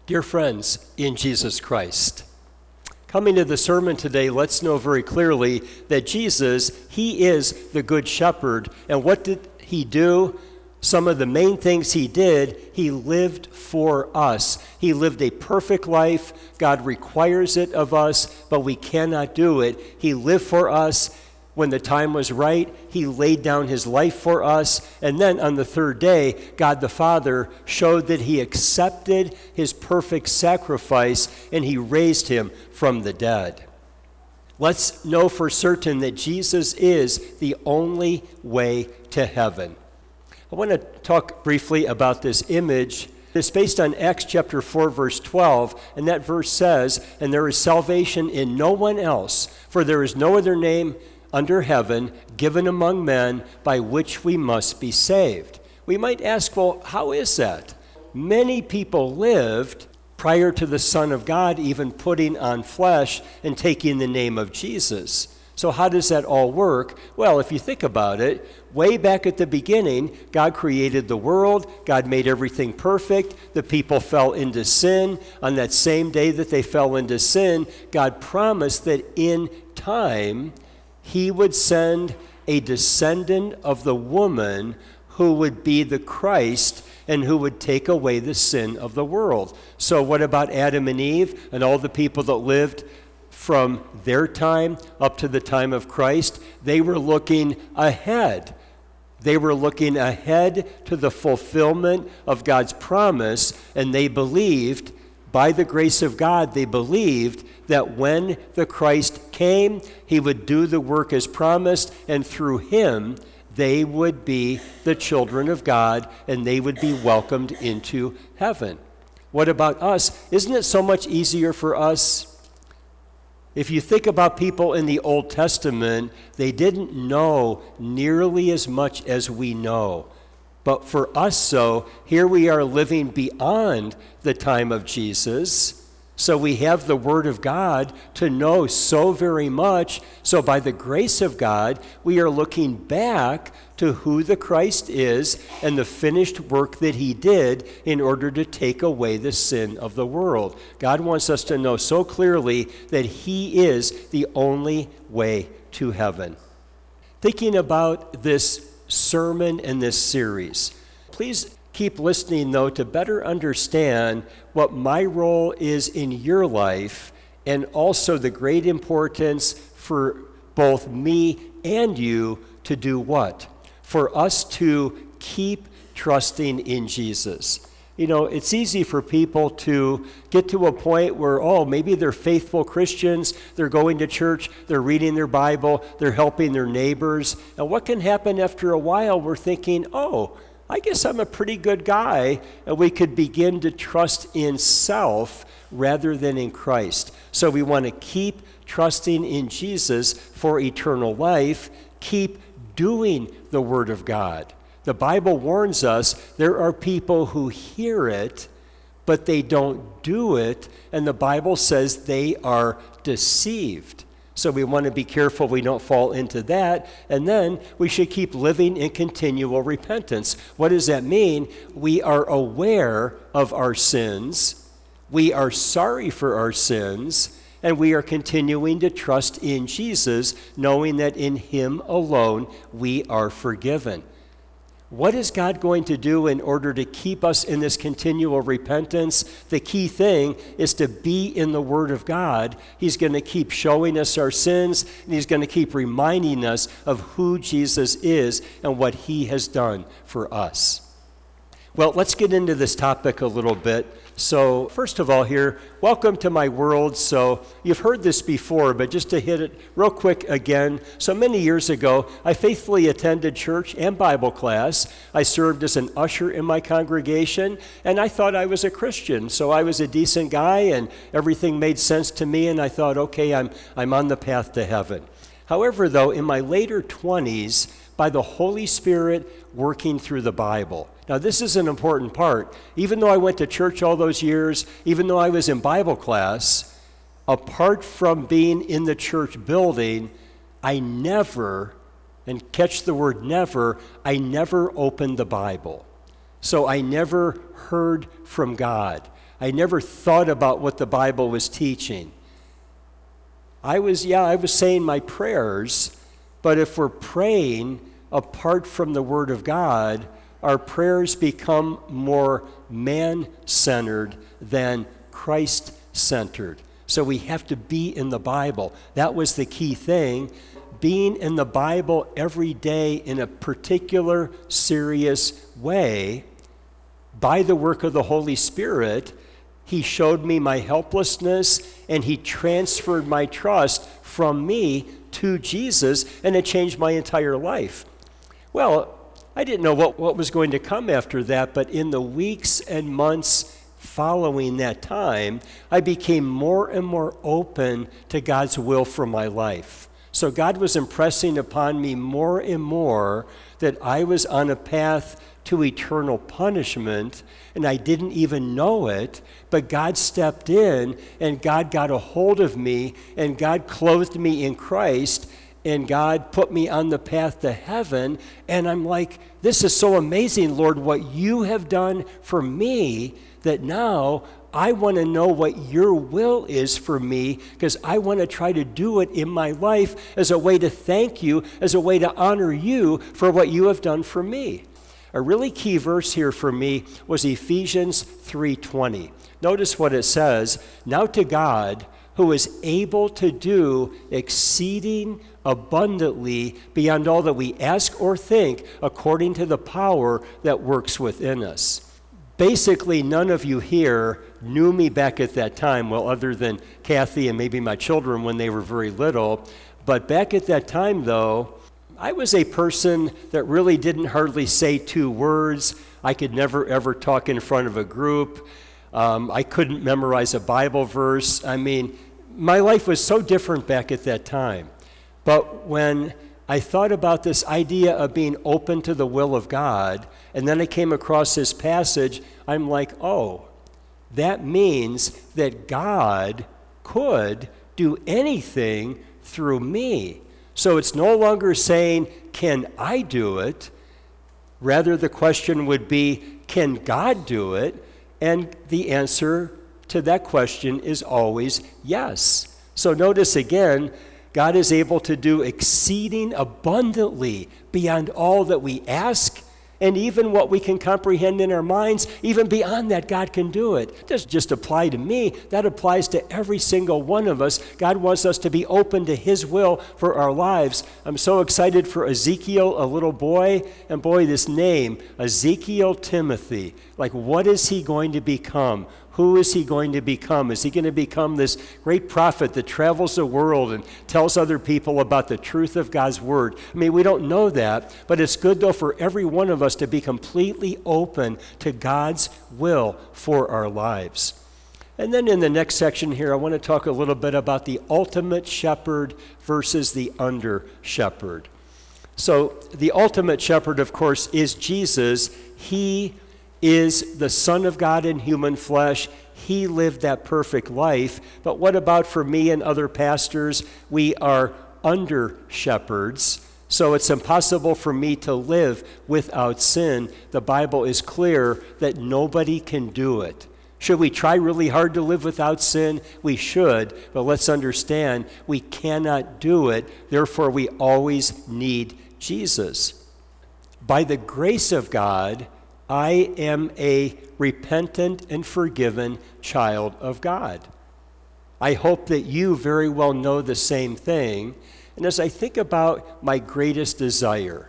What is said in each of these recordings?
Dear friends in Jesus Christ, coming to the sermon today, let's know very clearly that Jesus, he is the Good Shepherd. And what did he do? Some of the main things he did, he lived for us. He lived a perfect life. God requires it of us, but we cannot do it. He lived for us. When the time was right, he laid down his life for us. And then on the third day, God the Father showed that he accepted his perfect sacrifice and he raised him from the dead. Let's know for certain that Jesus is the only way to heaven. I want to talk briefly about this image. It's based on Acts chapter 4, verse 12, and that verse says, "And there is salvation in no one else, for there is no other name under heaven given among men by which we must be saved." We might ask, well, how is that? Many people lived prior to the Son of God even putting on flesh and taking the name of Jesus. So how does that all work? Well, if you think about it, way back at the beginning, God created the world. God made everything perfect. The people fell into sin. On that same day that they fell into sin, God promised that in time, he would send a descendant of the woman who would be the Christ and who would take away the sin of the world. So what about Adam and Eve and all the people that lived from their time up to the time of Christ? They were looking ahead. They were looking ahead to the fulfillment of God's promise, and they believed, by the grace of God, they believed that when the Christ came, he would do the work as promised, and through him, they would be the children of God, and they would be welcomed into heaven. What about us? Isn't it so much easier for us? If you think about people in the Old Testament, they didn't know nearly as much as we know. But for us, so here we are living beyond the time of Jesus. So we have the Word of God to know so very much. So by the grace of God, we are looking back to who the Christ is and the finished work that he did in order to take away the sin of the world. God wants us to know so clearly that he is the only way to heaven. Thinking about this sermon and this series, please keep listening, though, to better understand what my role is in your life and also the great importance for both me and you to do what? For us to keep trusting in Jesus. You know, it's easy for people to get to a point where, maybe they're faithful Christians, they're going to church, they're reading their Bible, they're helping their neighbors. And what can happen after a while? We're thinking, I guess I'm a pretty good guy, and we could begin to trust in self rather than in Christ. So we want to keep trusting in Jesus for eternal life, keep doing the Word of God. The Bible warns us there are people who hear it, but they don't do it, and the Bible says they are deceived. So we want to be careful we don't fall into that. And then we should keep living in continual repentance. What does that mean? We are aware of our sins. We are sorry for our sins. And we are continuing to trust in Jesus, knowing that in him alone we are forgiven. What is God going to do in order to keep us in this continual repentance? The key thing is to be in the Word of God. He's going to keep showing us our sins, and he's going to keep reminding us of who Jesus is and what he has done for us. Well, let's get into this topic a little bit. So first of all here, welcome to my world. So you've heard this before, but just to hit it real quick again. So many years ago, I faithfully attended church and Bible class. I served as an usher in my congregation, and I thought I was a Christian. So I was a decent guy, and everything made sense to me, and I thought, okay, I'm on the path to heaven. However, though, in my later 20s, by the Holy Spirit working through the Bible. Now, this is an important part. Even though I went to church all those years, even though I was in Bible class, apart from being in the church building, I never, and catch the word never, I never opened the Bible. So I never heard from God. I never thought about what the Bible was teaching. I was saying my prayers, but if we're praying apart from the Word of God, our prayers become more man-centered than Christ-centered. So we have to be in the Bible. That was the key thing. Being in the Bible every day in a particular serious way, by the work of the Holy Spirit, He showed me my helplessness and He transferred my trust from me to Jesus, and it changed my entire life. Well, I didn't know what was going to come after that, but in the weeks and months following that time, I became more and more open to God's will for my life. So God was impressing upon me more and more that I was on a path to eternal punishment, and I didn't even know it, but God stepped in, and God got a hold of me, and God clothed me in Christ, and God put me on the path to heaven, and I'm like, this is so amazing, Lord, what you have done for me, that now I want to know what your will is for me, because I want to try to do it in my life as a way to thank you, as a way to honor you for what you have done for me. A really key verse here for me was Ephesians 3:20. Notice what it says, "Now to God, who is able to do exceeding abundantly beyond all that we ask or think, according to the power that works within us." Basically, none of you here knew me back at that time, well, other than Kathy and maybe my children when they were very little. But back at that time, though, I was a person that really didn't hardly say two words. I could never, ever talk in front of a group. I couldn't memorize a Bible verse. I mean, my life was so different back at that time. But when I thought about this idea of being open to the will of God, and then I came across this passage, I'm like, oh, that means that God could do anything through me. So it's no longer saying, can I do it? Rather, the question would be, can God do it? And the answer to that question is always yes. So notice again, God is able to do exceeding abundantly beyond all that we ask and even what we can comprehend in our minds. Even beyond that, God can do it. It doesn't just apply to me. That applies to every single one of us. God wants us to be open to His will for our lives. I'm so excited for Ezekiel, a little boy. And boy, this name, Ezekiel Timothy. Like, what is he going to become? Who is he going to become? Is he going to become this great prophet that travels the world and tells other people about the truth of God's word? I mean, we don't know that, but it's good, though, for every one of us to be completely open to God's will for our lives. And then in the next section here, I want to talk a little bit about the ultimate shepherd versus the under shepherd. So the ultimate shepherd, of course, is Jesus. He is the Son of God in human flesh. He lived that perfect life. But what about for me and other pastors? We are under shepherds. So it's impossible for me to live without sin. The Bible is clear that nobody can do it. Should we try really hard to live without sin? We should, but let's understand we cannot do it. Therefore, we always need Jesus. By the grace of God, I am a repentant and forgiven child of God. I hope that you very well know the same thing. And as I think about my greatest desire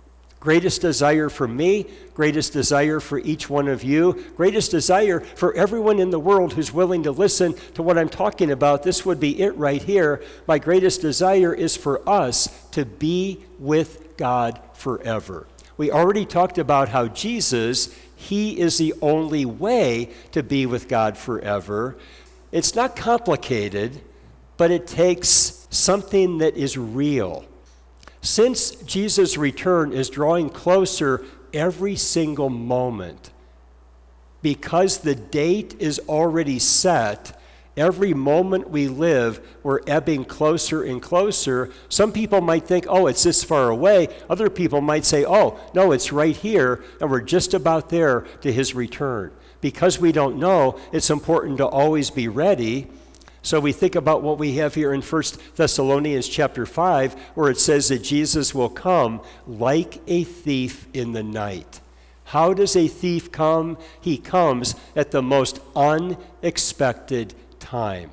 for me, greatest desire for each one of you, greatest desire for everyone in the world who's willing to listen to what I'm talking about, this would be it right here. My greatest desire is for us to be with God forever. We already talked about how Jesus, He is the only way to be with God forever. It's not complicated, but it takes something that is real. Since Jesus' return is drawing closer every single moment, because the date is already set, every moment we live, we're ebbing closer and closer. Some people might think, oh, it's this far away. Other people might say, oh, no, it's right here, and we're just about there to His return. Because we don't know, it's important to always be ready. So we think about what we have here in 1 Thessalonians chapter 5, where it says that Jesus will come like a thief in the night. How does a thief come? He comes at the most unexpected time.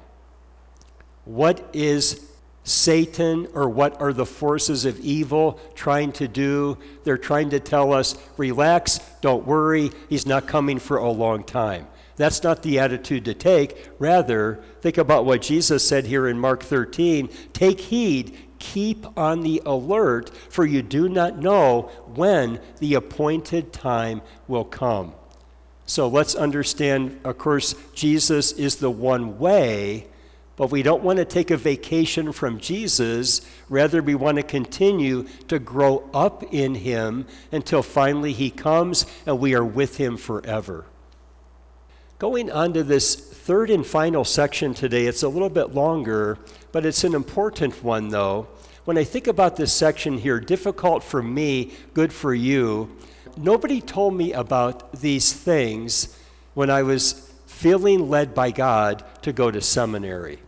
What is Satan, or what are the forces of evil trying to do? They're trying to tell us, relax, don't worry, he's not coming for a long time. That's not the attitude to take. Rather, think about what Jesus said here in Mark 13. Take heed, keep on the alert, for you do not know when the appointed time will come. So let's understand, of course, Jesus is the one way, but we don't want to take a vacation from Jesus. Rather, we want to continue to grow up in him until finally he comes and we are with him forever. Going on to this third and final section today, it's a little bit longer, but it's an important one though. When I think about this section here, difficult for me, good for you, nobody told me about these things when I was feeling led by God to go to seminary.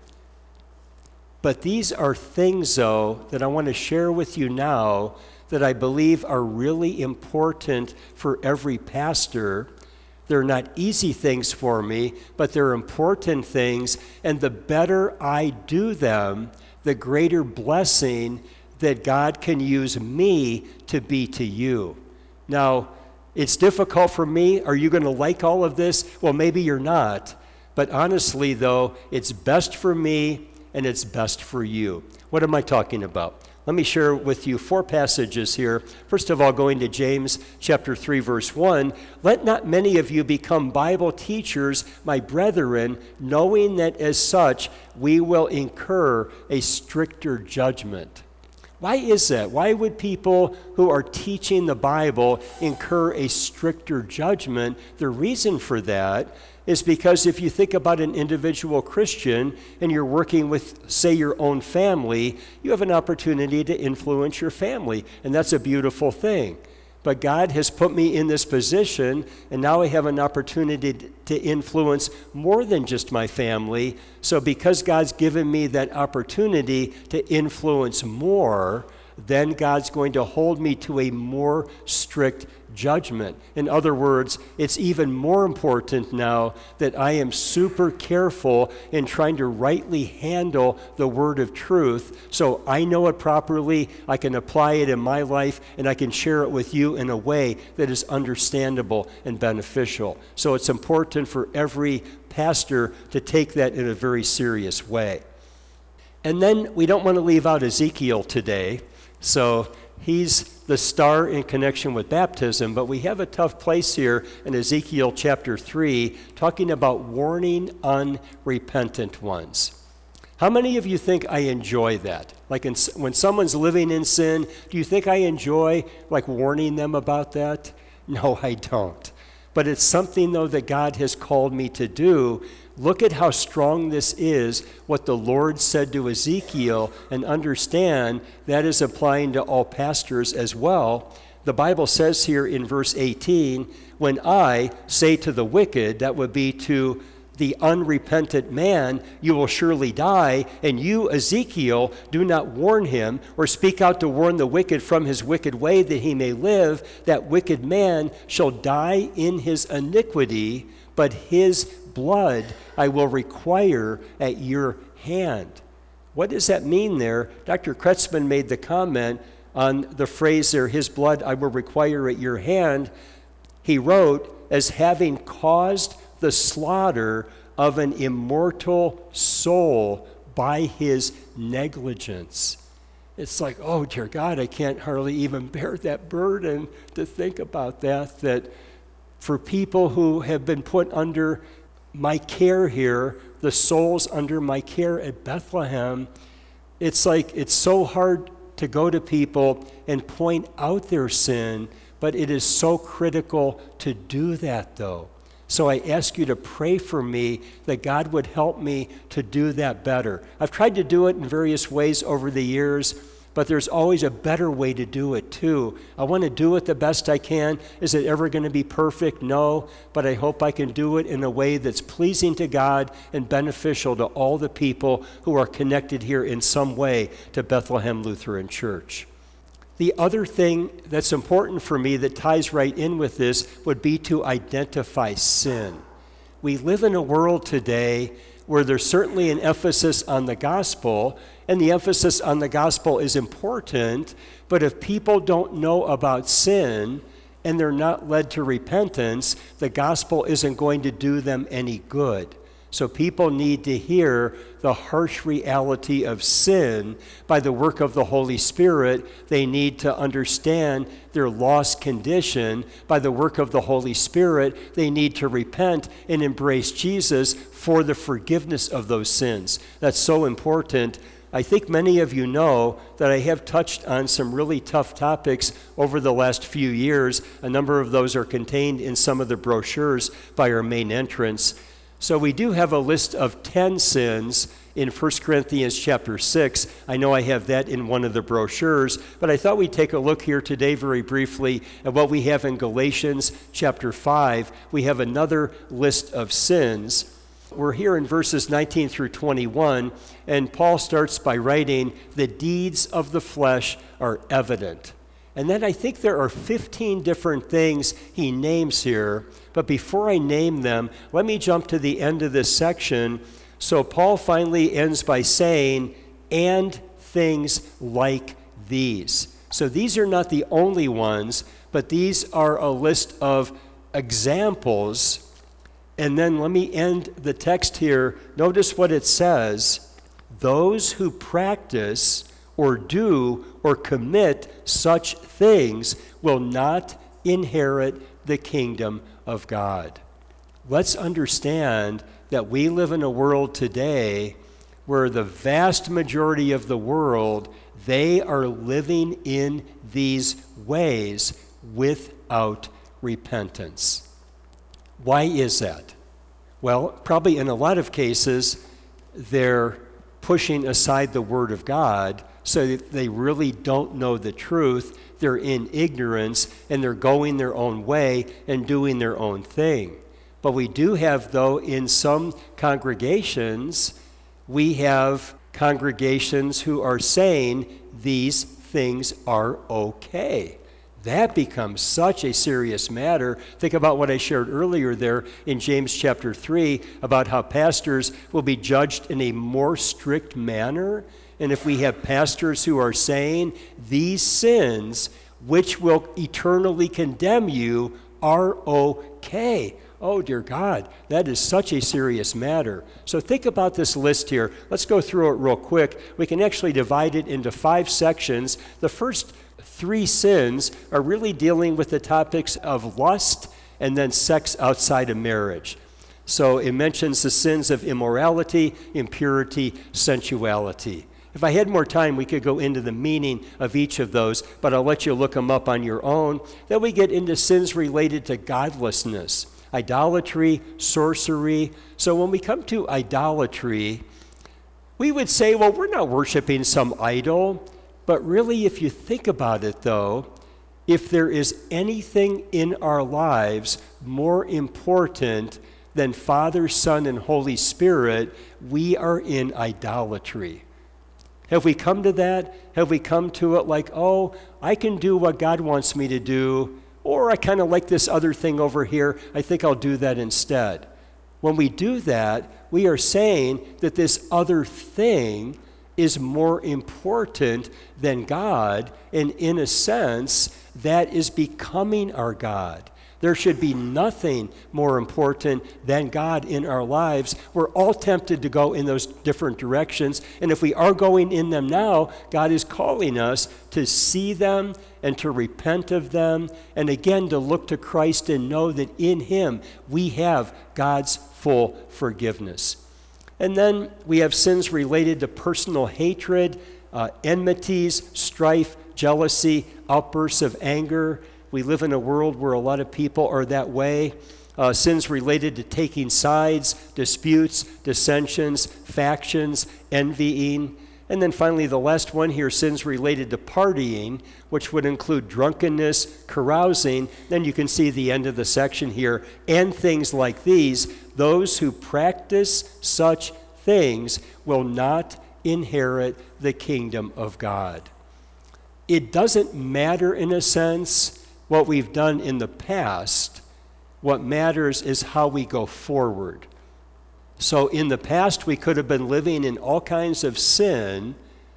But these are things, though, that I want to share with you now that I believe are really important for every pastor. They're not easy things for me, but they're important things, and the better I do them, the greater blessing that God can use me to be to you. Now, it's difficult for me. Are you going to like all of this? Well, maybe you're not. But honestly, though, it's best for me and it's best for you. What am I talking about? Let me share with you 4 passages here. First of all, going to James chapter 3, verse 1. Let not many of you become Bible teachers, my brethren, knowing that as such we will incur a stricter judgment. Why is that? Why would people who are teaching the Bible incur a stricter judgment? The reason for that is because if you think about an individual Christian and you're working with, say, your own family, you have an opportunity to influence your family, and that's a beautiful thing. But God has put me in this position, and now I have an opportunity to influence more than just my family. So because God's given me that opportunity to influence more, then God's going to hold me to a more strict judgment. In other words, it's even more important now that I am super careful in trying to rightly handle the word of truth so I know it properly, I can apply it in my life, and I can share it with you in a way that is understandable and beneficial. So it's important for every pastor to take that in a very serious way. And then we don't want to leave out Ezekiel today. So he's the star in connection with baptism, but we have a tough place here in Ezekiel chapter 3 talking about warning unrepentant ones. How many of you think I enjoy that? Like when someone's living in sin, do you think I enjoy like warning them about that? No, I don't. But it's something, though, that God has called me to do. Look at how strong this is, what the Lord said to Ezekiel, and understand that is applying to all pastors as well. The Bible says here in verse 18, when I say to the wicked, that would be to the unrepentant man, you will surely die, and you, Ezekiel, do not warn him or speak out to warn the wicked from his wicked way that he may live, that wicked man shall die in his iniquity, but his blood I will require at your hand. What does that mean there? Dr. Kretzmann made the comment on the phrase there, his blood I will require at your hand. He wrote, as having caused the slaughter of an immortal soul by his negligence. It's like, oh, dear God, I can't hardly even bear that burden to think about that for people who have been put under my care here, the souls under my care at Bethlehem, it's like it's so hard to go to people and point out their sin, but it is so critical to do that, though. So I ask you to pray for me that God would help me to do that better. I've tried to do it in various ways over the years, but there's always a better way to do it too. I want to do it the best I can. Is it ever going to be perfect? No, but I hope I can do it in a way that's pleasing to God and beneficial to all the people who are connected here in some way to Bethlehem Lutheran Church. The other thing that's important for me that ties right in with this would be to identify sin. We live in a world today where there's certainly an emphasis on the gospel, and the emphasis on the gospel is important, but if people don't know about sin and they're not led to repentance, the gospel isn't going to do them any good. So people need to hear the harsh reality of sin by the work of the Holy Spirit. They need to understand their lost condition by the work of the Holy Spirit. They need to repent and embrace Jesus for the forgiveness of those sins. That's so important. I think many of you know that I have touched on some really tough topics over the last few years. A number of those are contained in some of the brochures by our main entrance. So we do have a list of 10 sins in 1 Corinthians chapter 6. I know I have that in one of the brochures, but I thought we'd take a look here today very briefly at what we have in Galatians chapter 5. We have another list of sins. We're here in verses 19 through 21, and Paul starts by writing, "The deeds of the flesh are evident." And then I think there are 15 different things he names here. But before I name them, let me jump to the end of this section. So Paul finally ends by saying, "and things like these." So these are not the only ones, but these are a list of examples. And then let me end the text here. Notice what it says. Those who practice or do or commit such things will not inherit the kingdom of God. Let's understand that we live in a world today where the vast majority of the world, they are living in these ways without repentance. Why is that? Well, probably in a lot of cases, they're pushing aside the Word of God, so that they really don't know the truth. They're in ignorance, and they're going their own way and doing their own thing. But we do have, though, in some congregations, we have congregations who are saying these things are okay. That becomes such a serious matter. Think about what I shared earlier there in James chapter 3 about how pastors will be judged in a more strict manner. And if we have pastors who are saying these sins, which will eternally condemn you, are okay. Oh, dear God, that is such a serious matter. So think about this list here. Let's go through it real quick. We can actually divide it into 5 sections. The first 3 sins are really dealing with the topics of lust and then sex outside of marriage. So it mentions the sins of immorality, impurity, sensuality. If I had more time, we could go into the meaning of each of those, but I'll let you look them up on your own. Then we get into sins related to godlessness, idolatry, sorcery. So when we come to idolatry, we would say, well, we're not worshiping some idol. But really, if you think about it, though, if there is anything in our lives more important than Father, Son, and Holy Spirit, we are in idolatry. Have we come to that? Have we come to it like, oh, I can do what God wants me to do, or I kind of like this other thing over here, I think I'll do that instead. When we do that, we are saying that this other thing is more important than God, and in a sense, that is becoming our God. There should be nothing more important than God in our lives. We're all tempted to go in those different directions, and if we are going in them now, God is calling us to see them and to repent of them, and again to look to Christ and know that in Him we have God's full forgiveness. And then we have sins related to personal hatred, enmities, strife, jealousy, outbursts of anger. We live in a world where a lot of people are that way. Sins related to taking sides, disputes, dissensions, factions, envying. And then finally, the last one here, sins related to partying, which would include drunkenness, carousing. Then you can see the end of the section here, and things like these. Those who practice such things will not inherit the kingdom of God. It doesn't matter, in a sense, what we've done in the past. What matters is how we go forward. So in the past, we could have been living in all kinds of sin,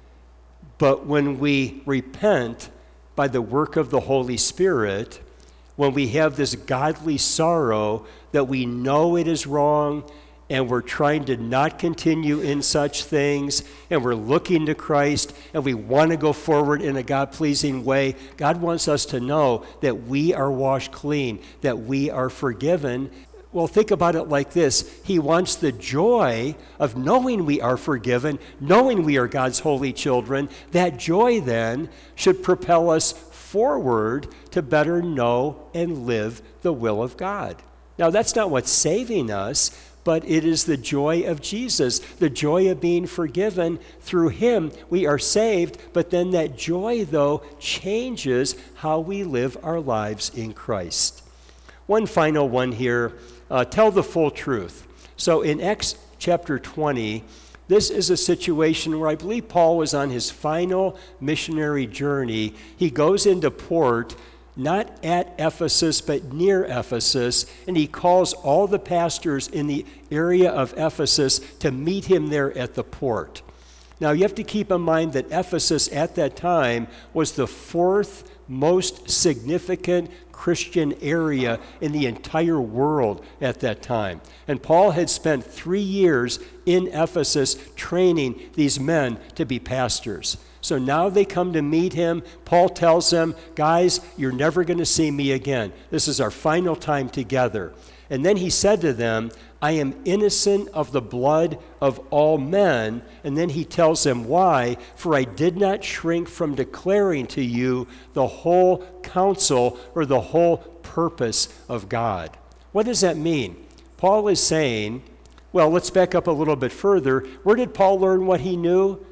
but when we repent by the work of the Holy Spirit, when we have this godly sorrow that we know it is wrong, and we're trying to not continue in such things, and we're looking to Christ, and we want to go forward in a God-pleasing way, God wants us to know that we are washed clean, that we are forgiven. Well, think about it like this. He wants the joy of knowing we are forgiven, knowing we are God's holy children. That joy then should propel us forward to better know and live the will of God. Now, that's not what's saving us, but it is the joy of Jesus, the joy of being forgiven. Through him, we are saved, but then that joy, though, changes how we live our lives in Christ. One final one here. Tell the full truth. So in Acts chapter 20, this is a situation where I believe Paul was on his final missionary journey. He goes into port, not at Ephesus, but near Ephesus, and he calls all the pastors in the area of Ephesus to meet him there at the port. Now, you have to keep in mind that Ephesus at that time was the fourth most significant Christian area in the entire world at that time. And Paul had spent 3 years in Ephesus training these men to be pastors. So now they come to meet him. Paul tells them, guys, you're never going to see me again. This is our final time together. And then he said to them, I am innocent of the blood of all men. And then he tells them why. For I did not shrink from declaring to you the whole counsel or the whole purpose of God. What does that mean? Paul is saying, well, let's back up a little bit further. Where did Paul learn what he knew?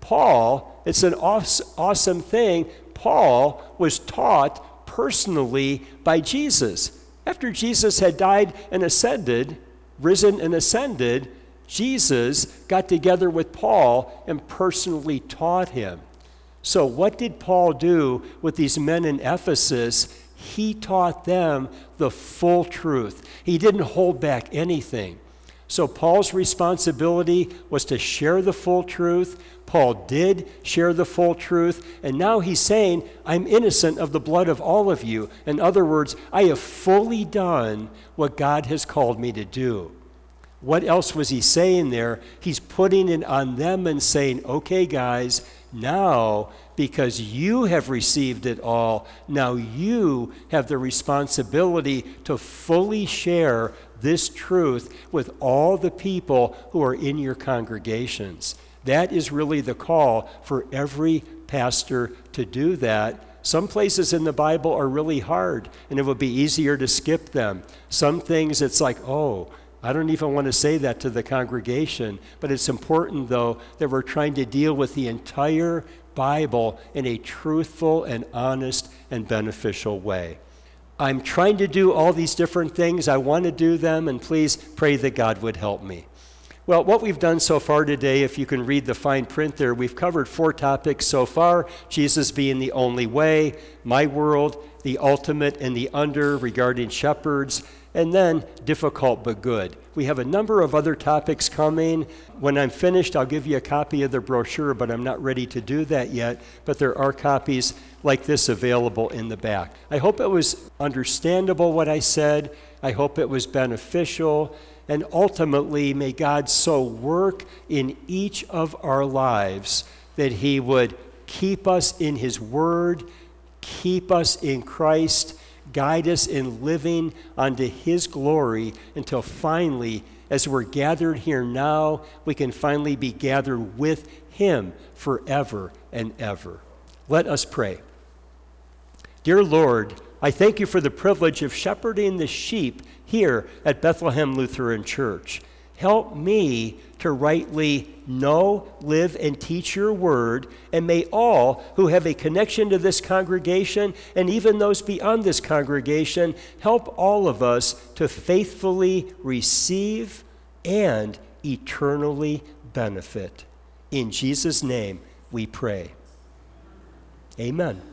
Paul, it's an awesome thing. Paul was taught personally by Jesus. After Jesus had died and ascended, risen and ascended, Jesus got together with Paul and personally taught him. So what did Paul do with these men in Ephesus? He taught them the full truth. He didn't hold back anything. So Paul's responsibility was to share the full truth. Paul did share the full truth, and now he's saying, I'm innocent of the blood of all of you. In other words, I have fully done what God has called me to do. What else was he saying there? He's putting it on them and saying, okay, guys, now, because you have received it all, now you have the responsibility to fully share this truth with all the people who are in your congregations. That is really the call for every pastor to do that. Some places in the Bible are really hard, and it would be easier to skip them. Some things it's like, oh, I don't even want to say that to the congregation. But it's important, though, that we're trying to deal with the entire Bible in a truthful and honest and beneficial way. I'm trying to do all these different things. I want to do them, and please pray that God would help me. Well, what we've done so far today, if you can read the fine print there, we've covered 4 topics so far. Jesus being the only way, my world, the ultimate and the under regarding shepherds, and then difficult but good. We have a number of other topics coming. When I'm finished, I'll give you a copy of the brochure, but I'm not ready to do that yet. But there are copies like this available in the back. I hope it was understandable what I said. I hope it was beneficial. And ultimately, may God so work in each of our lives that he would keep us in his word, keep us in Christ, guide us in living unto his glory until finally, as we're gathered here now, we can finally be gathered with him forever and ever. Let us pray. Dear Lord, I thank you for the privilege of shepherding the sheep here at Bethlehem Lutheran Church. help me to rightly know, live, and teach your word, and may all who have a connection to this congregation, and even those beyond this congregation, help all of us to faithfully receive and eternally benefit. In Jesus' name we pray. Amen.